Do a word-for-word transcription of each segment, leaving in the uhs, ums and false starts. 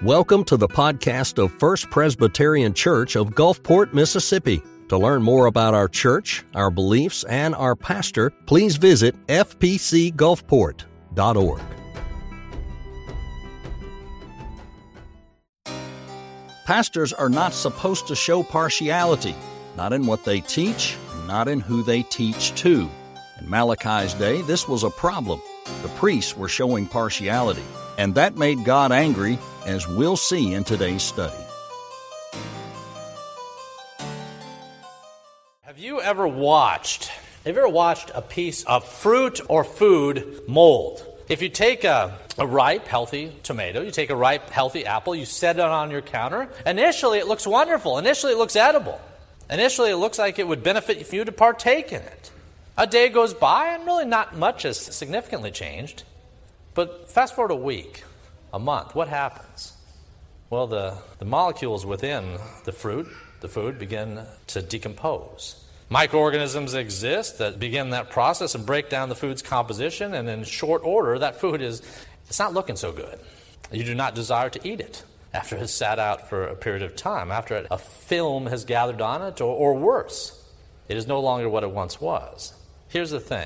Welcome to the podcast of First Presbyterian Church of Gulfport, Mississippi. To learn more about our church, our beliefs, and our pastor, please visit f p c gulfport dot org. Pastors are not supposed to show partiality, not in what they teach, not in who they teach to. In Malachi's day, this was a problem. The priests were showing partiality, and that made God angry, as we'll see in today's study. Have you ever watched, have you ever watched a piece of fruit or food mold? If you take a, a ripe, healthy tomato, you take a ripe, healthy apple, you set it on your counter, initially it looks wonderful. Initially it looks edible. Initially it looks like it would benefit for you to partake in it. A day goes by and really not much has significantly changed. But fast forward a week, a month, what happens? Well, the, the molecules within the fruit, the food, begin to decompose. Microorganisms exist that begin that process and break down the food's composition, and in short order, that food is, it's not looking so good. You do not desire to eat it after it has sat out for a period of time, after a film has gathered on it, or, or worse. It is no longer what it once was. Here's the thing.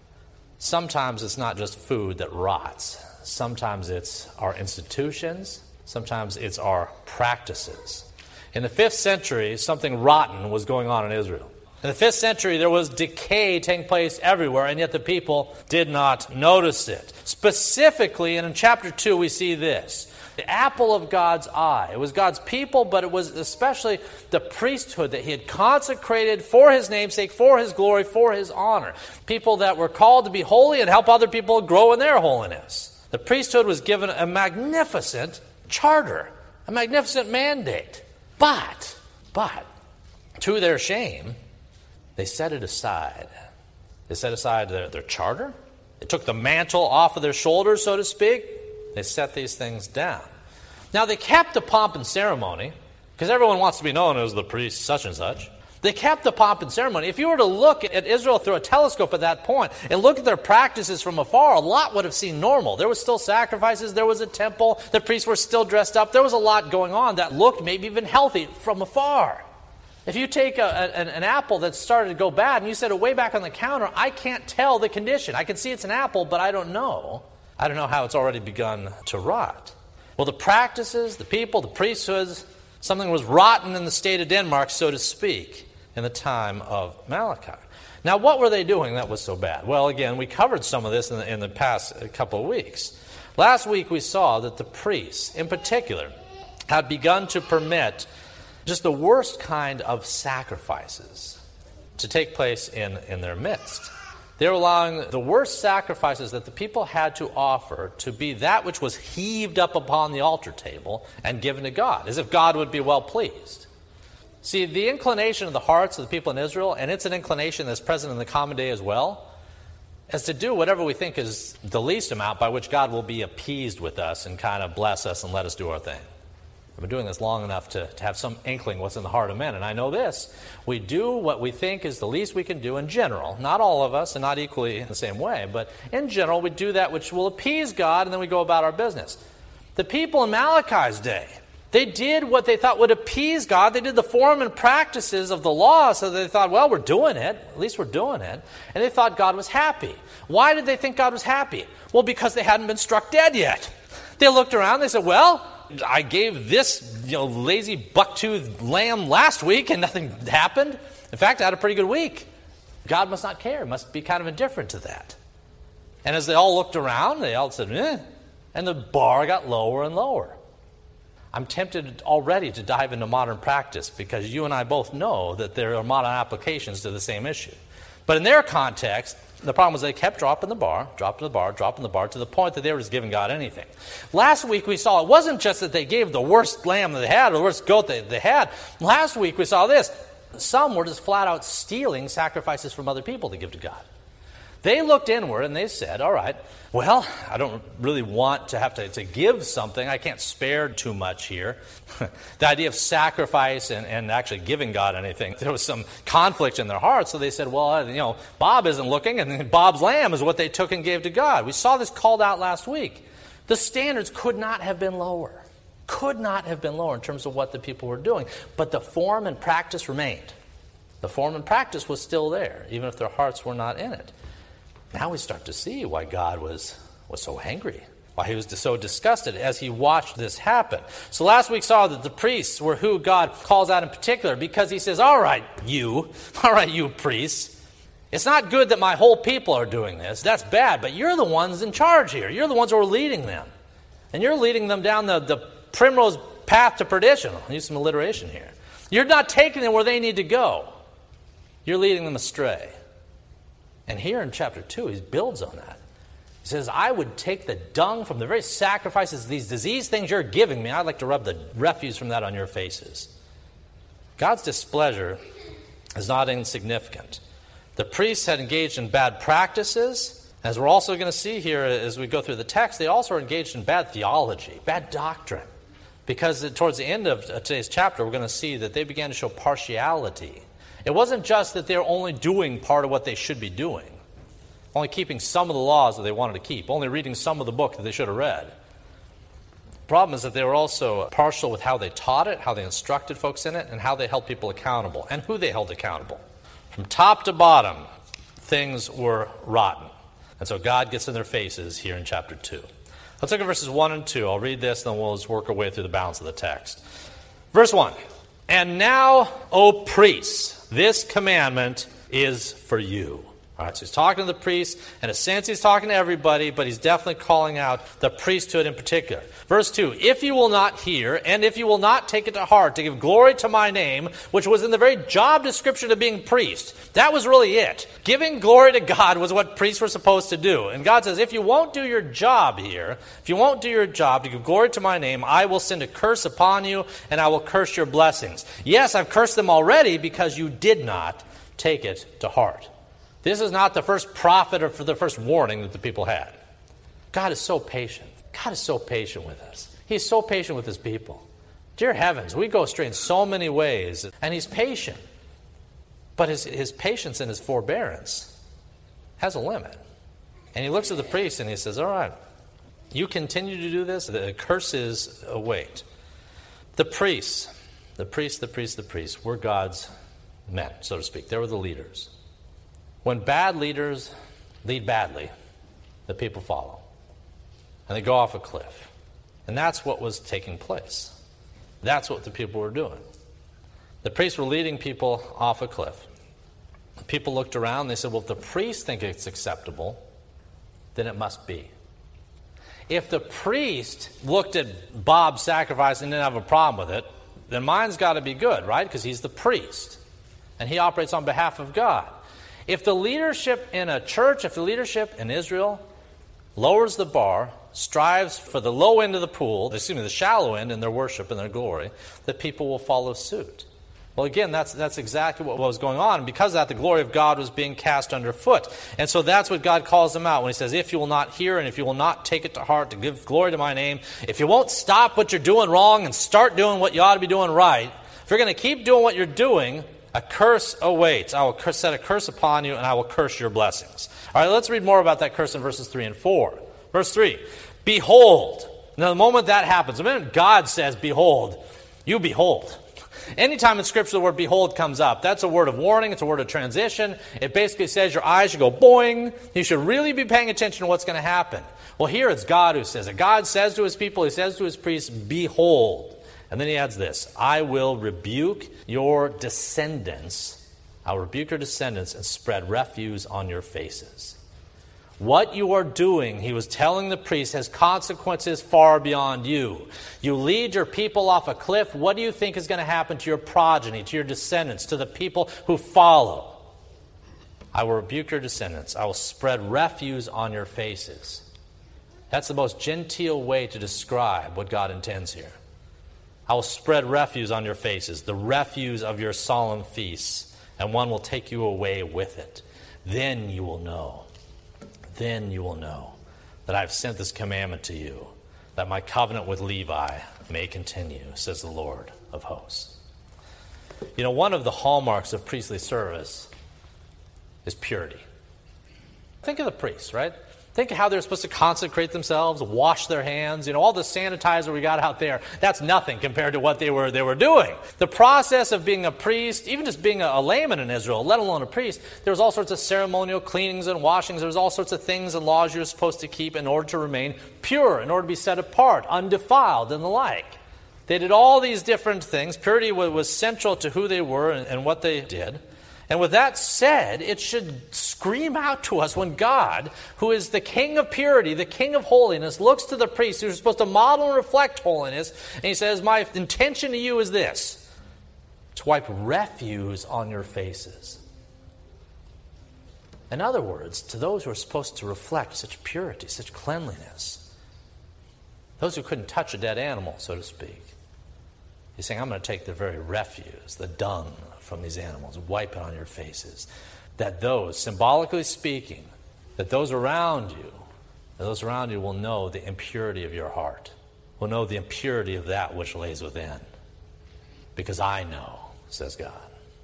Sometimes it's not just food that rots. Sometimes it's our institutions. Sometimes it's our practices. In the fifth century, something rotten was going on in Israel. In the fifth century, there was decay taking place everywhere, and yet the people did not notice it. Specifically, and in chapter two, we see this. The apple of God's eye. It was God's people, but it was especially the priesthood that he had consecrated for his namesake, for his glory, for his honor. People that were called to be holy and help other people grow in their holiness. The priesthood was given a magnificent charter, a magnificent mandate. But, but, to their shame, they set it aside. They set aside their, their charter. They took the mantle off of their shoulders, so to speak. They set these things down. Now, they kept the pomp and ceremony, because everyone wants to be known as the priest such and such. They kept the pomp and ceremony. If you were to look at Israel through a telescope at that point and look at their practices from afar, a lot would have seemed normal. There was still sacrifices. There was a temple. The priests were still dressed up. There was a lot going on that looked maybe even healthy from afar. If you take a, an, an apple that started to go bad and you set it way back on the counter, I can't tell the condition. I can see it's an apple, but I don't know. I don't know how it's already begun to rot. Well, the practices, the people, the priesthoods, something was rotten in the state of Denmark, so to speak, in the time of Malachi. Now, what were they doing that was so bad? Well, again, we covered some of this in the, in the past couple of weeks. Last week we saw that the priests, in particular, had begun to permit just the worst kind of sacrifices to take place in, in their midst. They were allowing the worst sacrifices that the people had to offer to be that which was heaved up upon the altar table and given to God, as if God would be well pleased. See, the inclination of the hearts of the people in Israel, and it's an inclination that's present in the common day as well, is to do whatever we think is the least amount by which God will be appeased with us and kind of bless us and let us do our thing. I've been doing this long enough to, to have some inkling what's in the heart of men, and I know this. We do what we think is the least we can do in general. Not all of us, and not equally in the same way, but in general, we do that which will appease God, and then we go about our business. The people in Malachi's day, they did what they thought would appease God. They did the form and practices of the law, so they thought, well, we're doing it. At least we're doing it. And they thought God was happy. Why did they think God was happy? Well, because they hadn't been struck dead yet. They looked around, they said, well, I gave this, you know, lazy buck-toothed lamb last week and nothing happened. In fact, I had a pretty good week. God must not care, must be kind of indifferent to that. And as they all looked around, they all said, eh, and the bar got lower and lower. I'm tempted already to dive into modern practice because you and I both know that there are modern applications to the same issue. But in their context, the problem was they kept dropping the bar, dropping the bar, dropping the bar, to the point that they were just giving God anything. Last week we saw it wasn't just that they gave the worst lamb that they had or the worst goat that they had. Last week we saw this. Some were just flat out stealing sacrifices from other people to give to God. They looked inward and they said, all right, well, I don't really want to have to, to give something. I can't spare too much here. The idea of sacrifice and, and actually giving God anything, there was some conflict in their hearts. So they said, well, you know, Bob isn't looking, and Bob's lamb is what they took and gave to God. We saw this called out last week. The standards could not have been lower. Could not have been lower in terms of what the people were doing. But the form and practice remained. The form and practice was still there, even if their hearts were not in it. Now we start to see why God was, was so angry, why he was so disgusted as he watched this happen. So last week saw that the priests were who God calls out in particular, because he says, all right, you, all right, you priests, it's not good that my whole people are doing this. That's bad, but you're the ones in charge here. You're the ones who are leading them. And you're leading them down the, the primrose path to perdition. I'll use some alliteration here. You're not taking them where they need to go. You're leading them astray. And here in chapter two, he builds on that. He says, I would take the dung from the very sacrifices, these disease things you're giving me. I'd like to rub the refuse from that on your faces. God's displeasure is not insignificant. The priests had engaged in bad practices. As we're also going to see here as we go through the text, they also are engaged in bad theology, bad doctrine. Because towards the end of today's chapter, we're going to see that they began to show partiality. It wasn't just that they're only doing part of what they should be doing, only keeping some of the laws that they wanted to keep, only reading some of the book that they should have read. The problem is that they were also partial with how they taught it, how they instructed folks in it, and how they held people accountable, and who they held accountable. From top to bottom, things were rotten. And so God gets in their faces here in chapter two. Let's look at verses one and two. I'll read this, and then we'll just work our way through the balance of the text. Verse one, and now, O priests, this commandment is for you. All right, so he's talking to the priests. In a sense, he's talking to everybody, but he's definitely calling out the priesthood in particular. Verse two, if you will not hear, and if you will not take it to heart to give glory to my name, which was in the very job description of being priest, that was really it. Giving glory to God was what priests were supposed to do. And God says, if you won't do your job here, if you won't do your job to give glory to my name, I will send a curse upon you, and I will curse your blessings. Yes, I've cursed them already because you did not take it to heart. This is not the first prophet or for the first warning that the people had. God is so patient. God is so patient with us. He's so patient with his people. Dear heavens, we go astray in so many ways, and he's patient. But his, his patience and his forbearance has a limit. And he looks at the priest and he says, all right, you continue to do this, the curses await. The priests, the priests, the priests, the priests were God's men, so to speak. They were the leaders. When bad leaders lead badly, the people follow. And they go off a cliff. And that's what was taking place. That's what the people were doing. The priests were leading people off a cliff. The people looked around and they said, well, if the priests think it's acceptable, then it must be. If the priest looked at Bob's sacrifice and didn't have a problem with it, then mine's got to be good, right? Because he's the priest. And he operates on behalf of God. If the leadership in a church, if the leadership in Israel lowers the bar, strives for the low end of the pool, excuse me, the shallow end in their worship and their glory, the people will follow suit. Well, again, that's that's exactly what was going on. And because of that, the glory of God was being cast underfoot. And so that's what God calls them out when he says, if you will not hear and if you will not take it to heart to give glory to my name, if you won't stop what you're doing wrong and start doing what you ought to be doing right, if you're going to keep doing what you're doing, a curse awaits. I will set a curse upon you, and I will curse your blessings. All right, let's read more about that curse in verses three and four. Verse three, behold. Now, the moment that happens, the minute God says, behold, you behold. Anytime in Scripture the word behold comes up, that's a word of warning, it's a word of transition. It basically says your eyes should go boing. You should really be paying attention to what's going to happen. Well, here it's God who says it. God says to his people, he says to his priests, behold. And then he adds this, I will rebuke your descendants. I will rebuke your descendants and spread refuse on your faces. What you are doing, he was telling the priests, has consequences far beyond you. You lead your people off a cliff. What do you think is going to happen to your progeny, to your descendants, to the people who follow? I will rebuke your descendants. I will spread refuse on your faces. That's the most genteel way to describe what God intends here. I will spread refuse on your faces, the refuse of your solemn feasts, and one will take you away with it. Then you will know, then you will know that I have sent this commandment to you, that my covenant with Levi may continue, says the Lord of hosts. You know, one of the hallmarks of priestly service is purity. Think of the priests, right? Think of how they're supposed to consecrate themselves, wash their hands, you know, all the sanitizer we got out there. That's nothing compared to what they were they were doing. The process of being a priest, even just being a, a layman in Israel, let alone a priest, there was all sorts of ceremonial cleanings and washings. There was all sorts of things and laws you were supposed to keep in order to remain pure, in order to be set apart, undefiled, and the like. They did all these different things. Purity was, was central to who they were and, and what they did. And with that said, it should scream out to us when God, who is the King of purity, the King of holiness, looks to the priests who are supposed to model and reflect holiness, and he says, my intention to you is this, to wipe refuse on your faces. In other words, to those who are supposed to reflect such purity, such cleanliness, those who couldn't touch a dead animal, so to speak, he's saying, I'm going to take the very refuse, the dung from these animals, wipe it on your faces. That those, symbolically speaking, that those around you, that those around you will know the impurity of your heart, will know the impurity of that which lays within. Because I know, says God.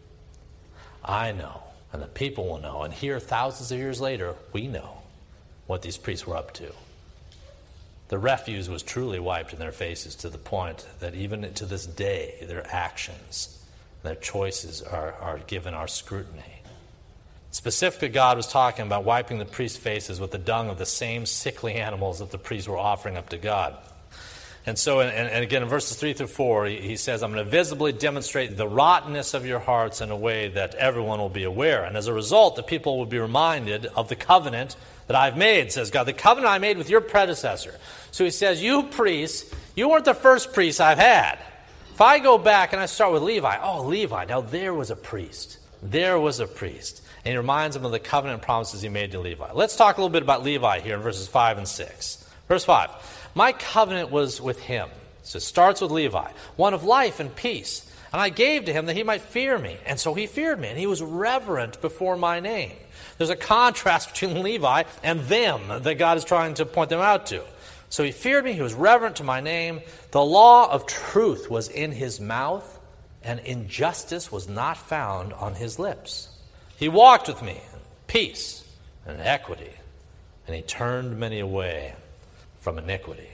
I know, and the people will know. And here, thousands of years later, we know what these priests were up to. The refuse was truly wiped in their faces to the point that even to this day, their actions, their choices are, are given our scrutiny. Specifically, God was talking about wiping the priest's faces with the dung of the same sickly animals that the priests were offering up to God. And so, and, and again, in verses three through four, he, he says, I'm going to visibly demonstrate the rottenness of your hearts in a way that everyone will be aware. And as a result, the people will be reminded of the covenant that I've made, says God, the covenant I made with your predecessor. So he says, you priests, you weren't the first priests I've had. If I go back and I start with Levi, oh, Levi, now there was a priest. There was a priest. And he reminds them of the covenant promises he made to Levi. Let's talk a little bit about Levi here in verses five and six. Verse five, my covenant was with him. So it starts with Levi, one of life and peace. And I gave to him that he might fear me. And so he feared me, and he was reverent before my name. There's a contrast between Levi and them that God is trying to point them out to. So he feared me, he was reverent to my name. The law of truth was in his mouth, and injustice was not found on his lips. He walked with me in peace and equity, and he turned many away from iniquity.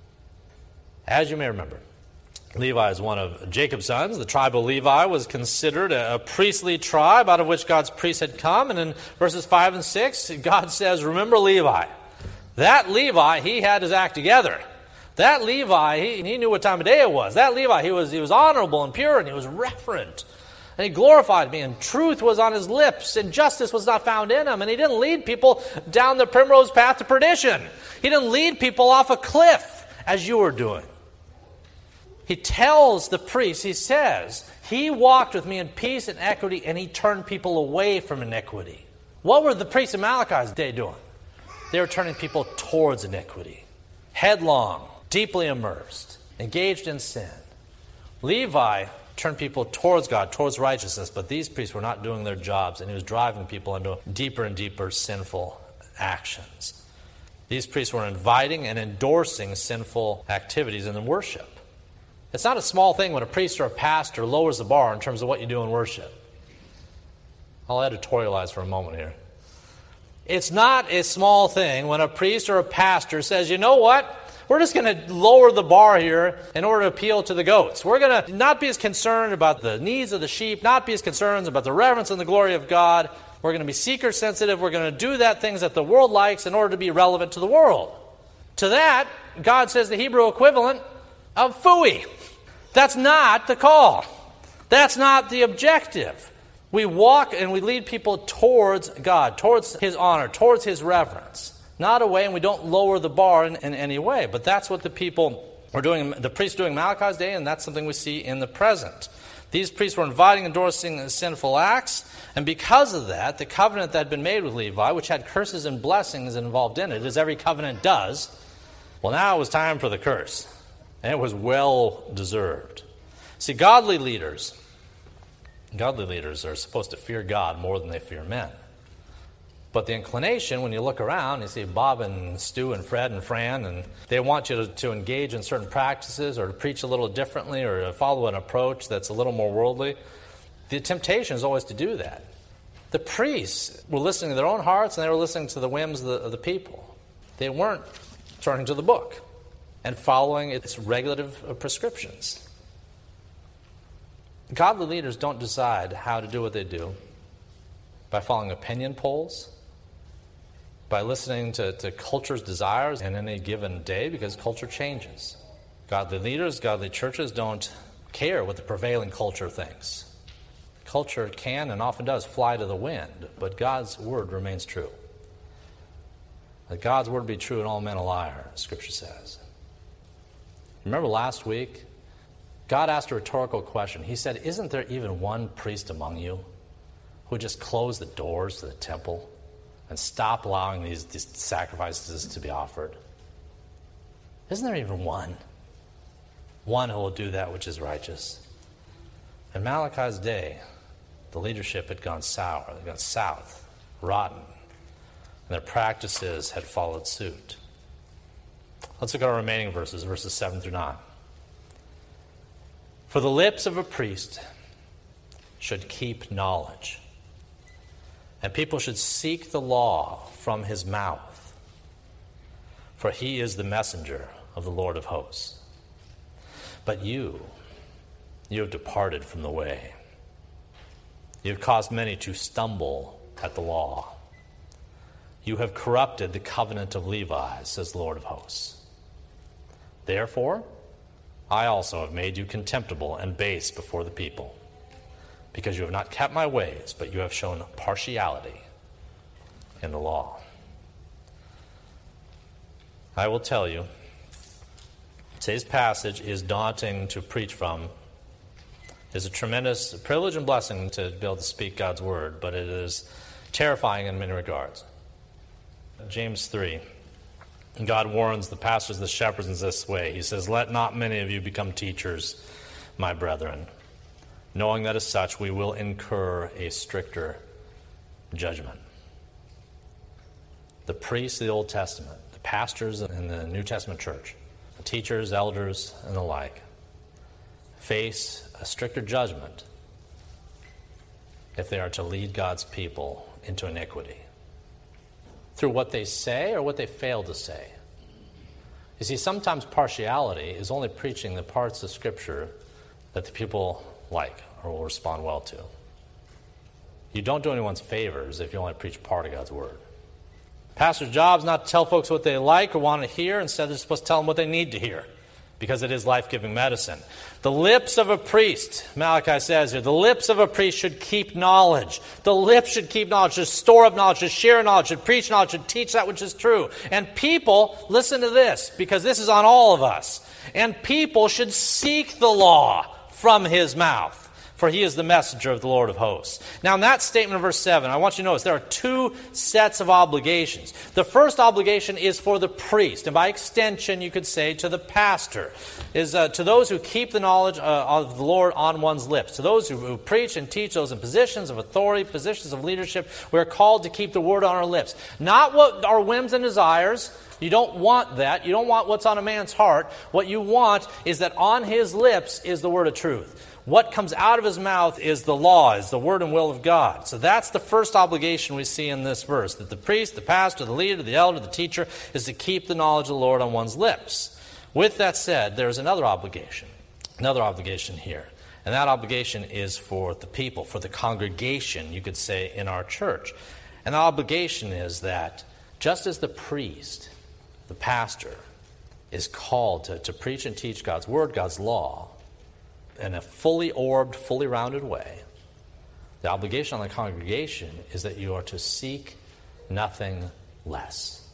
As you may remember, Levi is one of Jacob's sons. The tribe of Levi was considered a, a priestly tribe out of which God's priests had come. And in verses five and six, God says, remember Levi. That Levi, he had his act together. That Levi, he, he knew what time of day it was. That Levi, he was, he was honorable and pure, and he was reverent. And he glorified me, and truth was on his lips, and justice was not found in him. And he didn't lead people down the primrose path to perdition. He didn't lead people off a cliff, as you were doing. He tells the priests, he says, he walked with me in peace and equity, and he turned people away from iniquity. What were the priests in Malachi's day doing? They were turning people towards iniquity. Headlong, deeply immersed, engaged in sin. Levi turned people towards God, towards righteousness, but these priests were not doing their jobs, and he was driving people into deeper and deeper sinful actions. These priests were inviting and endorsing sinful activities in the worship. It's not a small thing when a priest or a pastor lowers the bar in terms of what you do in worship. I'll editorialize for a moment here. It's not a small thing when a priest or a pastor says, you know what? We're just going to lower the bar here in order to appeal to the goats. We're going to not be as concerned about the needs of the sheep, not be as concerned about the reverence and the glory of God. We're going to be seeker sensitive. We're going to do that things that the world likes in order to be relevant to the world. To that, God says the Hebrew equivalent of phooey. That's not the call. That's not the objective. We walk and we lead people towards God, towards his honor, towards his reverence. Not away, and we don't lower the bar in, in any way. But that's what the people were doing, the priests doing Malachi's day, and that's something we see in the present. These priests were inviting and endorsing sinful acts, and because of that, the covenant that had been made with Levi, which had curses and blessings involved in it, as every covenant does, well, now it was time for the curse. And it was well deserved. See, godly leaders, godly leaders are supposed to fear God more than they fear men. But the inclination, when you look around, you see Bob and Stu and Fred and Fran, and they want you to, to engage in certain practices or to preach a little differently or to follow an approach that's a little more worldly. The temptation is always to do that. The priests were listening to their own hearts, and they were listening to the whims of the, of the people. They weren't turning to the book and following its regulative prescriptions. Godly leaders don't decide how to do what they do by following opinion polls, by listening to, to culture's desires in any given day, because culture changes. Godly leaders, godly churches don't care what the prevailing culture thinks. Culture can and often does fly to the wind, but God's word remains true. Let God's word be true and all men a liar, Scripture says. Remember last week, God asked a rhetorical question. He said, isn't there even one priest among you who would just close the doors to the temple and stop allowing these, these sacrifices to be offered? Isn't there even one? One who will do that which is righteous. In Malachi's day, the leadership had gone sour, they'd gone south, rotten, and their practices had followed suit. Let's look at our remaining verses, verses seven through nine. For the lips of a priest should keep knowledge, and people should seek the law from his mouth, for he is the messenger of the Lord of hosts. But you, you have departed from the way. You have caused many to stumble at the law. You have corrupted the covenant of Levi, says the Lord of hosts. Therefore, I also have made you contemptible and base before the people, because you have not kept my ways, but you have shown partiality in the law. I will tell you, today's passage is daunting to preach from. It is a tremendous privilege and blessing to be able to speak God's word, but it is terrifying in many regards. James three, God warns the pastors, the shepherds in this way. He says, let not many of you become teachers, my brethren, knowing that as such we will incur a stricter judgment. The priests of the Old Testament, the pastors in the New Testament church, the teachers, elders, and the like, face a stricter judgment if they are to lead God's people into iniquity through what they say or what they fail to say. You see, sometimes partiality is only preaching the parts of Scripture that the people like or will respond well to. You don't do anyone's favors if you only preach part of God's word. Pastor's job is not to tell folks what they like or want to hear. Instead, they're supposed to tell them what they need to hear, because it is life-giving medicine. The lips of a priest, Malachi says here, the lips of a priest should keep knowledge. The lips should keep knowledge, should store up knowledge, should share knowledge, should preach knowledge, should teach that which is true. And people, listen to this, because this is on all of us. And people should seek the law from his mouth, for he is the messenger of the Lord of hosts. Now, in that statement of verse seven, I want you to notice there are two sets of obligations. The first obligation is for the priest, and by extension, you could say to the pastor, is uh, to those who keep the knowledge uh, of the Lord on one's lips, to those who, who preach and teach, those in positions of authority, positions of leadership. We are called to keep the word on our lips. Not what our whims and desires. You don't want that. You don't want what's on a man's heart. What you want is that on his lips is the word of truth. What comes out of his mouth is the law, is the word and will of God. So that's the first obligation we see in this verse, that the priest, the pastor, the leader, the elder, the teacher is to keep the knowledge of the Lord on one's lips. With that said, there is another obligation, another obligation here. And that obligation is for the people, for the congregation, you could say, in our church. And the obligation is that just as the priest, the pastor, is called to, to preach and teach God's word, God's law, in a fully orbed, fully rounded way, the obligation on the congregation is that you are to seek nothing less.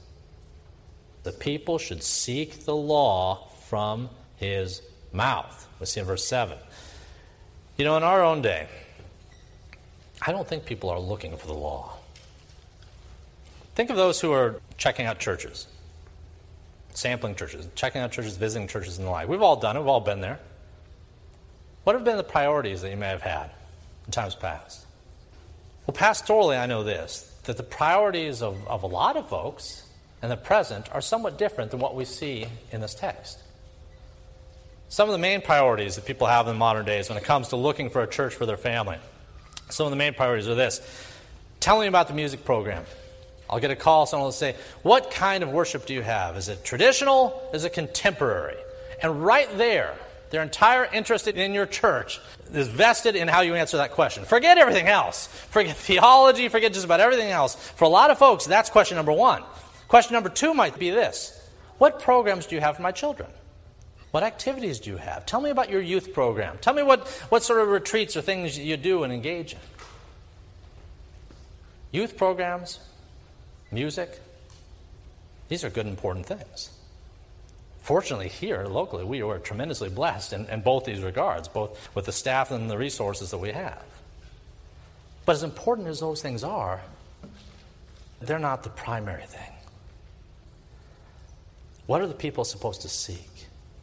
The people should seek the law from his mouth. We see in verse seven. You know, in our own day, I don't think people are looking for the law. Think of those who are checking out churches, sampling churches, checking out churches, visiting churches, and the like. We've all done it. We've all been there. What have been the priorities that you may have had in times past? Well, pastorally, I know this, that the priorities of, of a lot of folks in the present are somewhat different than what we see in this text. Some of the main priorities that people have in modern days when it comes to looking for a church for their family, some of the main priorities are this: tell me about the music program. I'll get a call, someone will say, what kind of worship do you have? Is it traditional? Is it contemporary? And right there, their entire interest in your church is vested in how you answer that question. Forget everything else. Forget theology, forget just about everything else. For a lot of folks, that's question number one. Question number two might be this. What programs do you have for my children? What activities do you have? Tell me about your youth program. Tell me what, what sort of retreats or things you do and engage in. Youth programs, music, these are good, important things. Fortunately, here, locally, we are tremendously blessed in, in both these regards, both with the staff and the resources that we have. But as important as those things are, they're not the primary thing. What are the people supposed to seek?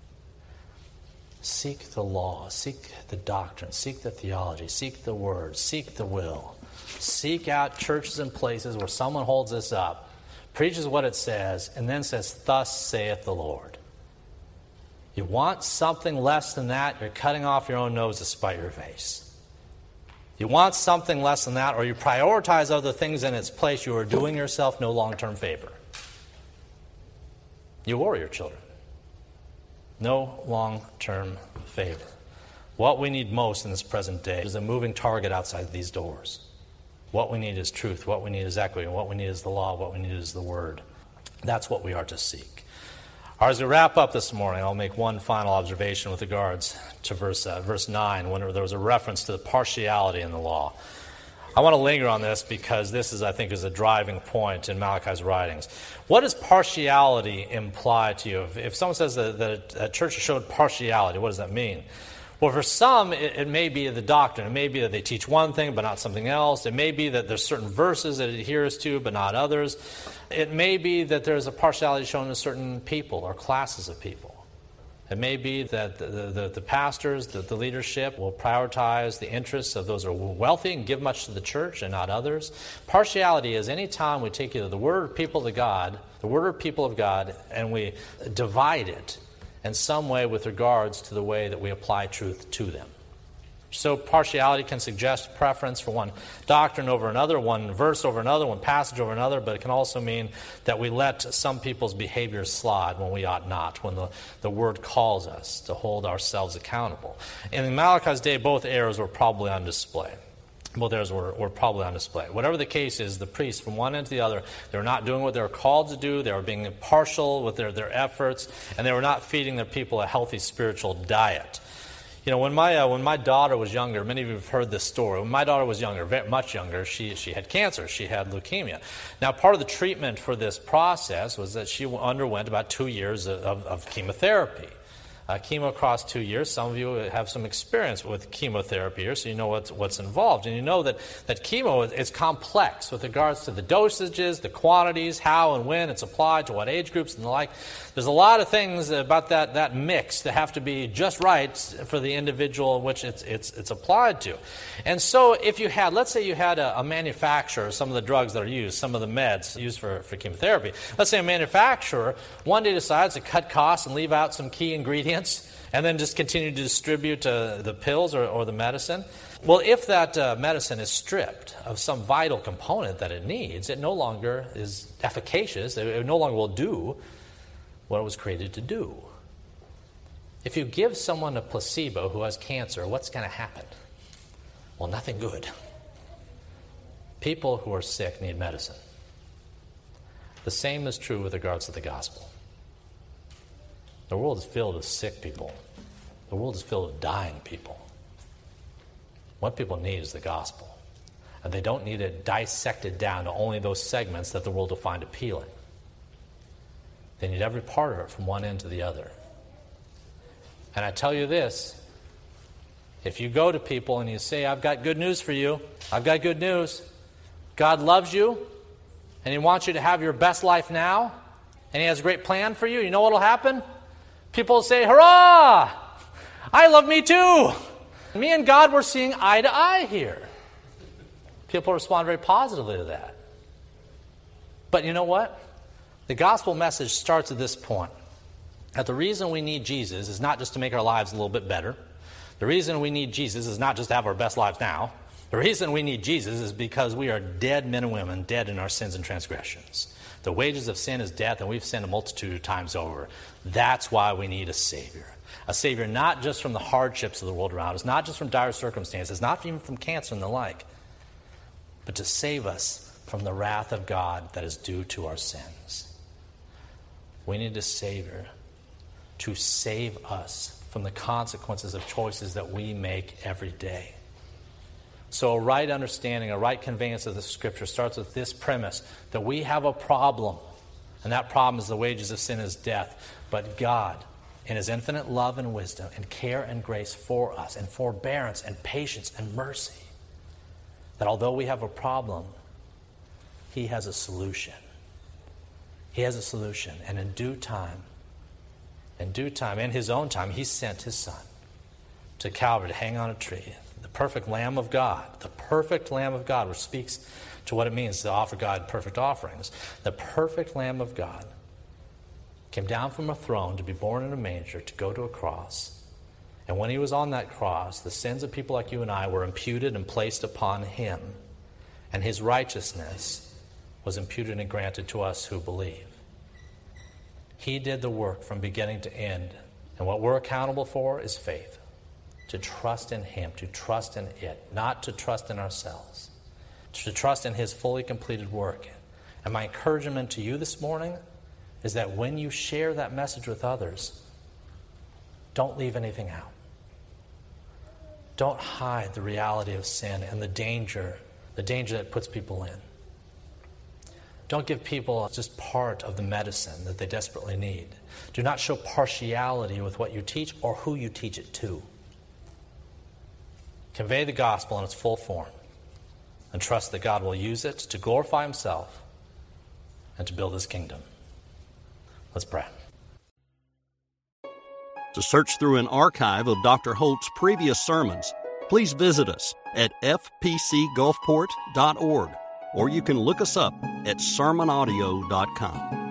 Seek the law, seek the doctrine, seek the theology, seek the word, seek the will. Seek out churches and places where someone holds this up, preaches what it says, and then says, thus saith the Lord. You want something less than that, you're cutting off your own nose to spite your face. You want something less than that, or you prioritize other things in its place, you are doing yourself no long-term favor. You or your children. No long-term favor. What we need most in this present day is a moving target outside these doors. What we need is truth. What we need is equity. What we need is the law. What we need is the word. That's what we are to seek. As we wrap up this morning, I'll make one final observation with regards to verse uh, verse nine, when there was a reference to the partiality in the law. I want to linger on this because this is, I think, is a driving point in Malachi's writings. What does partiality imply to you? If, if someone says that, that a church showed partiality, what does that mean? Well, for some, it, it may be the doctrine. It may be that they teach one thing but not something else. It may be that there's certain verses that it adheres to but not others. It may be that there's a partiality shown to certain people or classes of people. It may be that the, the, the pastors, the, the leadership will prioritize the interests of those who are wealthy and give much to the church and not others. Partiality is any time we take either the word or people of God, the word or people of God, and we divide it in some way with regards to the way that we apply truth to them. So partiality can suggest preference for one doctrine over another, one verse over another, one passage over another, but it can also mean that we let some people's behaviors slide when we ought not, when the, the word calls us to hold ourselves accountable. And in Malachi's day, both errors were probably on display. Both errors were, were probably on display. Whatever the case is, the priests, from one end to the other, they were not doing what they were called to do. They were being impartial with their, their efforts, and they were not feeding their people a healthy spiritual diet. You know, when my uh, when my daughter was younger, many of you have heard this story. When my daughter was younger, very much younger, she she had cancer. She had leukemia. Now, part of the treatment for this process was that she underwent about two years of, of, of chemotherapy. Uh, chemo across two years. Some of you have some experience with chemotherapy here, so you know what's, what's involved. And you know that, that chemo is complex with regards to the dosages, the quantities, how and when it's applied, to what age groups and the like. There's a lot of things about that, that mix that have to be just right for the individual in which it's, it's, it's applied to. And so if you had, let's say you had a, a manufacturer, some of the drugs that are used, some of the meds used for, for chemotherapy. Let's say a manufacturer one day decides to cut costs and leave out some key ingredients and then just continue to distribute uh, the pills or, or the medicine. Well, if that uh, medicine is stripped of some vital component that it needs, it no longer is efficacious. It, it no longer will do what it was created to do. If you give someone a placebo who has cancer, what's going to happen? Well, nothing good. People who are sick need medicine. The same is true with regards to the gospel. The world is filled with sick people. The world is filled with dying people. What people need is the gospel. And they don't need it dissected down to only those segments that the world will find appealing. They need every part of it from one end to the other. And I tell you this, if you go to people and you say, I've got good news for you, I've got good news. God loves you, and He wants you to have your best life now, and He has a great plan for you, you know what will happen? People say, hurrah! I love me too! Me and God, we're seeing eye to eye here. People respond very positively to that. But you know what? The gospel message starts at this point. That the reason we need Jesus is not just to make our lives a little bit better. The reason we need Jesus is not just to have our best lives now. The reason we need Jesus is because we are dead men and women, dead in our sins and transgressions. The wages of sin is death, and we've sinned a multitude of times over. That's why we need a Savior. A Savior not just from the hardships of the world around us, not just from dire circumstances, not even from cancer and the like, but to save us from the wrath of God that is due to our sins. We need a Savior to save us from the consequences of choices that we make every day. So a right understanding, a right conveyance of the Scripture starts with this premise, that we have a problem, and that problem is the wages of sin is death. But God, in His infinite love and wisdom and care and grace for us, and forbearance and patience and mercy, that although we have a problem, He has a solution. He has a solution, and in due time, in due time, in His own time, He sent His Son to Calvary to hang on a tree. The perfect Lamb of God, the perfect Lamb of God, which speaks to what it means to offer God perfect offerings. The perfect Lamb of God came down from a throne to be born in a manger, to go to a cross. And when He was on that cross, the sins of people like you and I were imputed and placed upon Him. And His righteousness was imputed and granted to us who believe. He did the work from beginning to end. And what we're accountable for is faith. To trust in Him, to trust in it, not to trust in ourselves. To trust in His fully completed work. And my encouragement to you this morning is that when you share that message with others, don't leave anything out. Don't hide the reality of sin and the danger, the danger that puts people in. Don't give people just part of the medicine that they desperately need. Do not show partiality with what you teach or who you teach it to. Convey the gospel in its full form and trust that God will use it to glorify Himself and to build His kingdom. Let's pray. To search through an archive of Doctor Holt's previous sermons, please visit us at f p c gulfport dot org, or you can look us up at sermon audio dot com.